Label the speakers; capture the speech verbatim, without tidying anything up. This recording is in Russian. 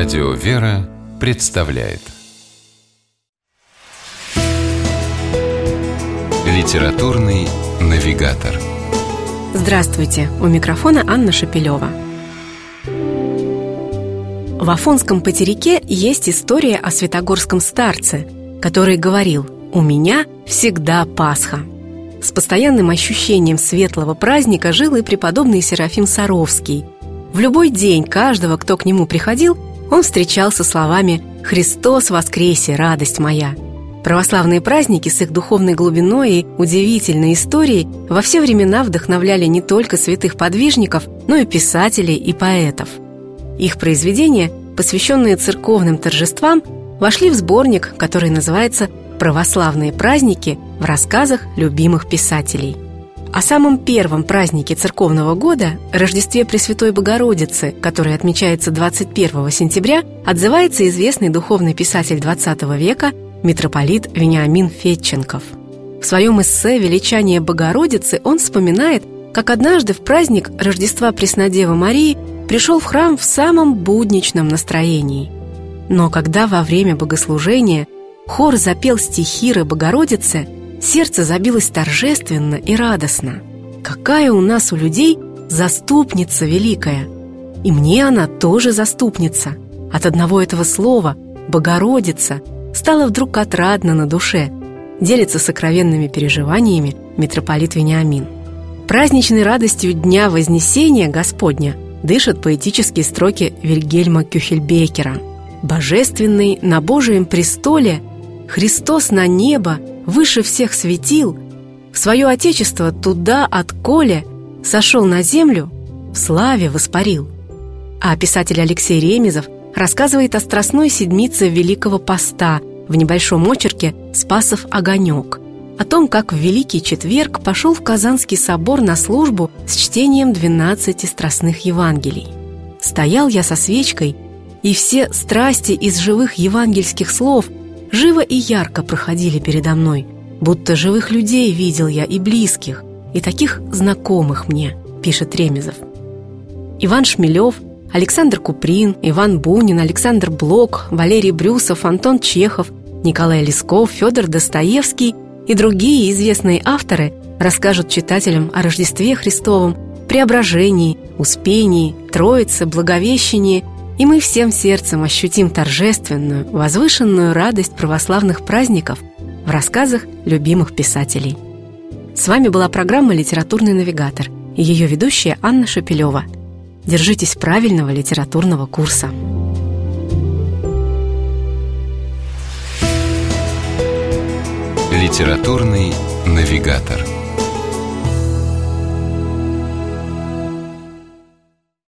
Speaker 1: Радио «Вера» представляет Литературный навигатор.
Speaker 2: Здравствуйте! У микрофона Анна Шапилева. В Афонском потеряке есть история о святогорском старце, который говорил: «У меня всегда Пасха». С постоянным ощущением светлого праздника жил и преподобный Серафим Саровский. В любой день каждого, кто к нему приходил, он встречал со словами «Христос воскресе, радость моя». Православные праздники с их духовной глубиной и удивительной историей во все времена вдохновляли не только святых подвижников, но и писателей и поэтов. Их произведения, посвященные церковным торжествам, вошли в сборник, который называется «Православные праздники в рассказах любимых писателей». О самом первом празднике церковного года, Рождестве Пресвятой Богородицы, который отмечается двадцать первого сентября, отзывается известный духовный писатель двадцатого века митрополит Вениамин Федченков. В своем эссе «Величание Богородицы» он вспоминает, как однажды в праздник Рождества Преснодевы Марии пришел в храм в самом будничном настроении. Но когда во время богослужения хор запел стихиры Богородицы, сердце забилось торжественно и радостно. Какая у нас у людей заступница великая! И мне она тоже заступница. От одного этого слова «Богородица» стало вдруг отрадно на душе, делится сокровенными переживаниями митрополит Вениамин. Праздничной радостью Дня Вознесения Господня дышат поэтические строки Вильгельма Кюхельбекера. «Божественный на Божием престоле Христос на небо выше всех светил, в свое Отечество туда отколе сошел на землю, в славе воспарил». А писатель Алексей Ремезов рассказывает о Страстной седмице Великого Поста в небольшом очерке «Спасов огонек», о том, как в Великий Четверг пошел в Казанский собор на службу с чтением двенадцати страстных Евангелий. «Стоял я со свечкой, и все страсти из живых евангельских слов живо и ярко проходили передо мной, будто живых людей видел я и близких, и таких знакомых мне», пишет Ремезов. Иван Шмелев, Александр Куприн, Иван Бунин, Александр Блок, Валерий Брюсов, Антон Чехов, Николай Лесков, Федор Достоевский и другие известные авторы расскажут читателям о Рождестве Христовом, Преображении, Успении, Троице, Благовещении, и мы всем сердцем ощутим торжественную, возвышенную радость православных праздников в рассказах любимых писателей. С вами была программа «Литературный навигатор» и ее ведущая Анна Шапилева. Держитесь правильного литературного курса.
Speaker 1: Литературный навигатор.